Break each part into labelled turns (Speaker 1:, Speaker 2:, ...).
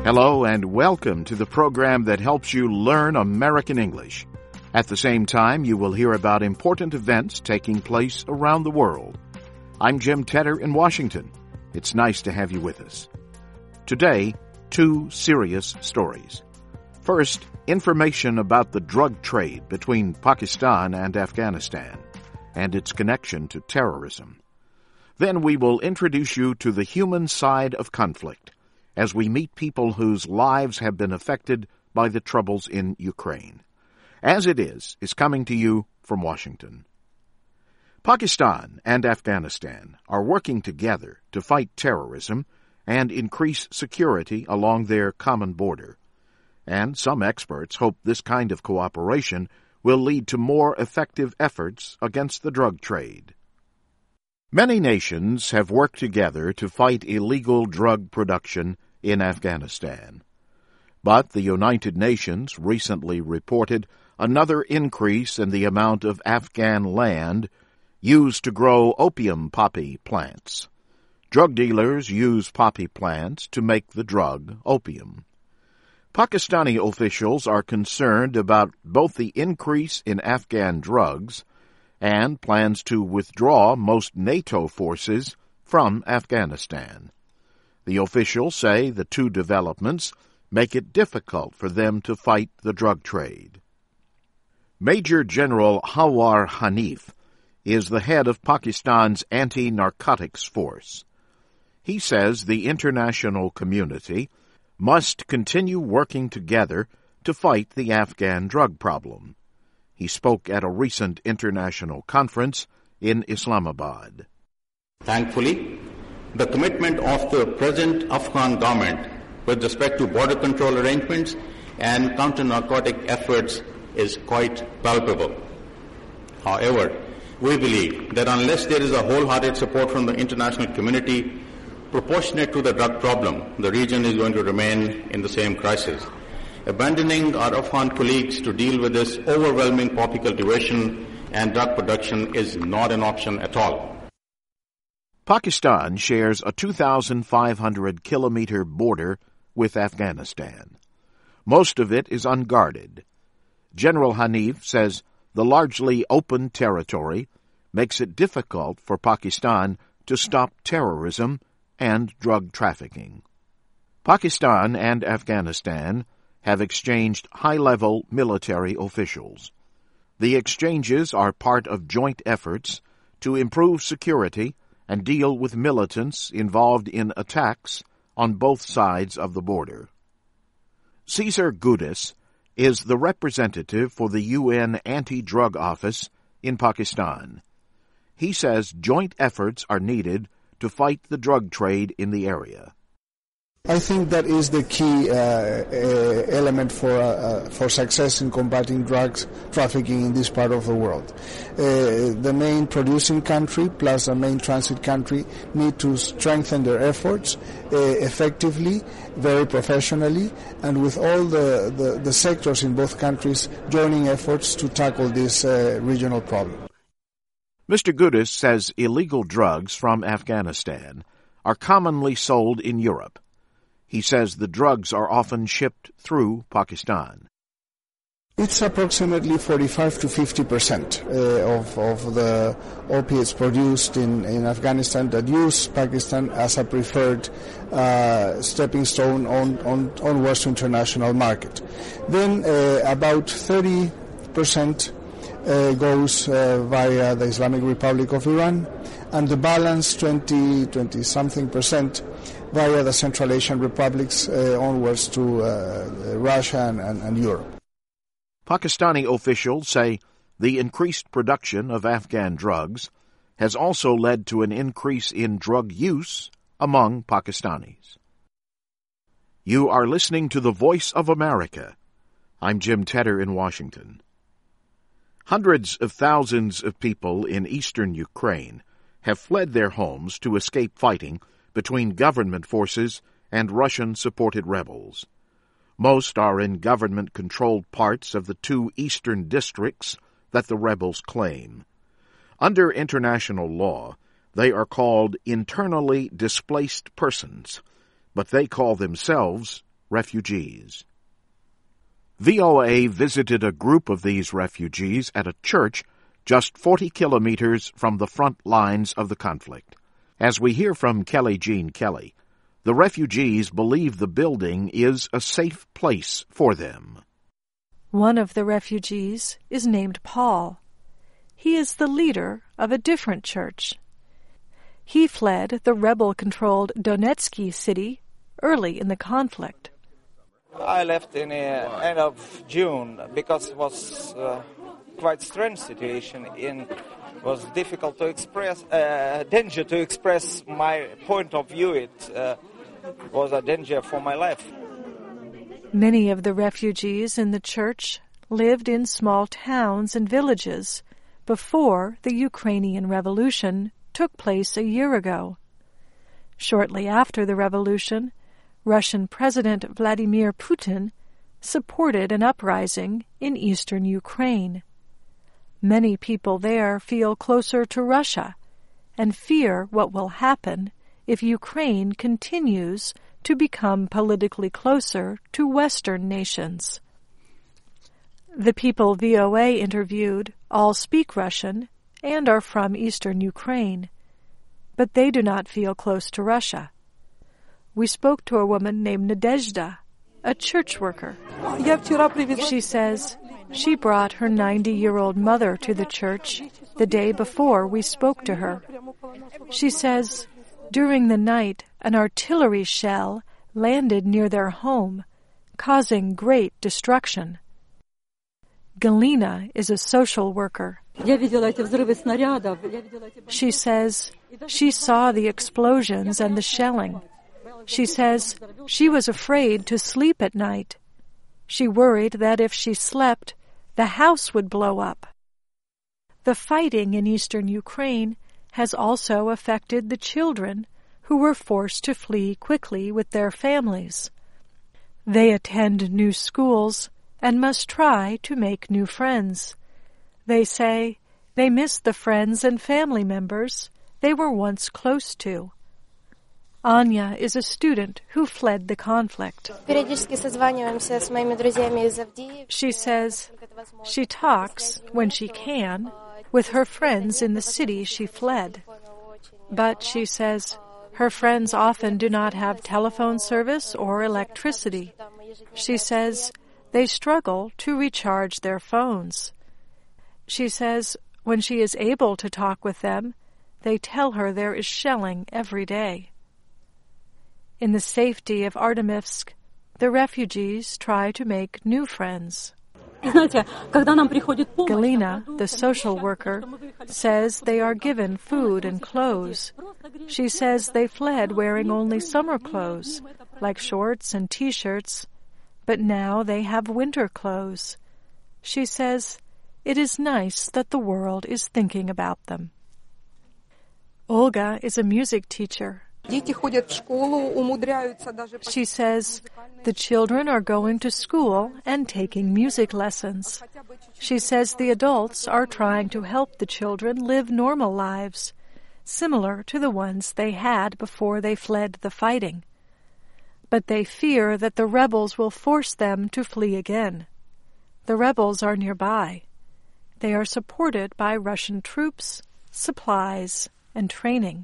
Speaker 1: Hello and welcome to the program that helps you learn American English. At the same time, you will hear about important events taking place around the world. I'm Jim Tedder in Washington. It's nice to have you with us. Today, two serious stories. First, information about the drug trade between Pakistan and Afghanistan and its connection to terrorism. Then we will introduce you to the human side of conflict as we meet people whose lives have been affected by the troubles in Ukraine. As It Is coming to you from Washington. Pakistan and Afghanistan are working together to fight terrorism and increase security along their common border. And some experts hope this kind of cooperation will lead to more effective efforts against the drug trade. Many nations have worked together to fight illegal drug production in Afghanistan. But the United Nations recently reported another increase in the amount of Afghan land used to grow opium poppy plants. Drug dealers use poppy plants to make the drug opium. Pakistani officials are concerned about both the increase in Afghan drugs and plans to withdraw most NATO forces from Afghanistan. The officials say the two developments make it difficult for them to fight the drug trade. Major General Hawar Hanif is the head of Pakistan's anti-narcotics force. He says the international community must continue working together to fight the Afghan drug problem. He spoke at a recent international conference in Islamabad.
Speaker 2: Thankfully, the commitment of the present Afghan government with respect to border control arrangements and counter-narcotic efforts is quite palpable. However, we believe that unless there is a wholehearted support from the international community proportionate to the drug problem, the region is going to remain in the same crisis. Abandoning our Afghan colleagues to deal with this overwhelming poppy cultivation and drug production is not an option at all.
Speaker 1: Pakistan shares a 2,500-kilometer border with Afghanistan. Most of it is unguarded. General Hanif says the largely open territory makes it difficult for Pakistan to stop terrorism and drug trafficking. Pakistan and Afghanistan have exchanged high-level military officials. The exchanges are part of joint efforts to improve security and deal with militants involved in attacks on both sides of the border. Cesar Gudis is the representative for the UN Anti-Drug Office in Pakistan. He says joint efforts are needed to fight the drug trade in the area.
Speaker 3: I think that is the key element for success in combating drugs trafficking in this part of the world. The main producing country plus the main transit country need to strengthen their efforts effectively, very professionally, and with all the sectors in both countries joining efforts to tackle this regional problem.
Speaker 1: Mr. Gudis says illegal drugs from Afghanistan are commonly sold in Europe. He says the drugs are often shipped through Pakistan.
Speaker 3: It's approximately 45 to 50% of the opiates produced in Afghanistan that use Pakistan as a preferred stepping stone onwards to international market. Then about 30% goes via the Islamic Republic of Iran, and the balance 20-something percent via the Central Asian republics onwards to Russia and Europe.
Speaker 1: Pakistani officials say the increased production of Afghan drugs has also led to an increase in drug use among Pakistanis. You are listening to the Voice of America. I'm Jim Tedder in Washington. Hundreds of thousands of people in eastern Ukraine have fled their homes to escape fighting between government forces and Russian-supported rebels. Most are in government-controlled parts of the two eastern districts that the rebels claim. Under international law, they are called internally displaced persons, but they call themselves refugees. VOA visited a group of these refugees at a church just 40 kilometers from the front lines of the conflict. As we hear from Kelly Jean Kelly, the refugees believe the building is a safe place for them.
Speaker 4: One of the refugees is named Paul. He is the leader of a different church. He fled the rebel-controlled Donetsk city early in the conflict.
Speaker 5: I left in the end of June because it was quite strange situation. It was difficult to express, danger to express my point of view. It was a danger for my life.
Speaker 4: Many of the refugees in the church lived in small towns and villages before the Ukrainian Revolution took place a year ago. Shortly after the revolution, Russian President Vladimir Putin supported an uprising in eastern Ukraine. Many people there feel closer to Russia and fear what will happen if Ukraine continues to become politically closer to Western nations. The people VOA interviewed all speak Russian and are from eastern Ukraine, but they do not feel close to Russia. We spoke to a woman named Nadezhda, a church worker. She says she brought her 90-year-old mother to the church the day before we spoke to her. She says during the night an artillery shell landed near their home, causing great destruction. Galina is a social worker. She says she saw the explosions and the shelling. She says she was afraid to sleep at night. She worried that if she slept, the house would blow up. The fighting in eastern Ukraine has also affected the children who were forced to flee quickly with their families. They attend new schools and must try to make new friends. They say they miss the friends and family members they were once close to. Anya is a student who fled the conflict. She says she talks, when she can, with her friends in the city she fled. But, she says, her friends often do not have telephone service or electricity. She says they struggle to recharge their phones. She says when she is able to talk with them, they tell her there is shelling every day. In the safety of Artemivsk, the refugees try to make new friends. Galina, the social worker, says they are given food and clothes. She says they fled wearing only summer clothes, like shorts and T-shirts, but now they have winter clothes. She says it is nice that the world is thinking about them. Olga is a music teacher. She says the children are going to school and taking music lessons. She says the adults are trying to help the children live normal lives, similar to the ones they had before they fled the fighting. But they fear that the rebels will force them to flee again. The rebels are nearby. They are supported by Russian troops, supplies, and training.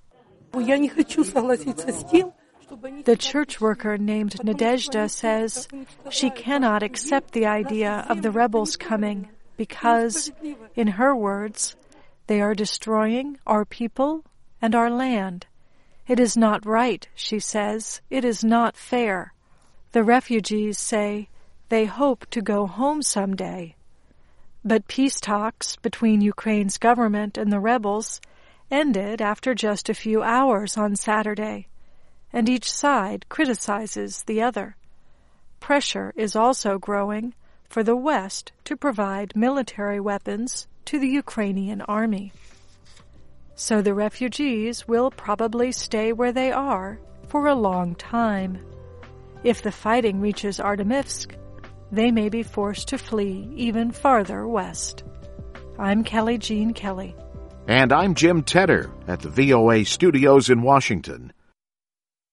Speaker 4: The church worker named Nadezhda says she cannot accept the idea of the rebels coming because, in her words, they are destroying our people and our land. It is not right, she says. It is not fair. The refugees say they hope to go home someday. But peace talks between Ukraine's government and the rebels ended after just a few hours on Saturday, and each side criticizes the other. Pressure is also growing for the West to provide military weapons to the Ukrainian army. So the refugees will probably stay where they are for a long time. If the fighting reaches Artemivsk, they may be forced to flee even farther west. I'm Kelly Jean Kelly.
Speaker 1: And I'm Jim Tedder at the VOA studios in Washington.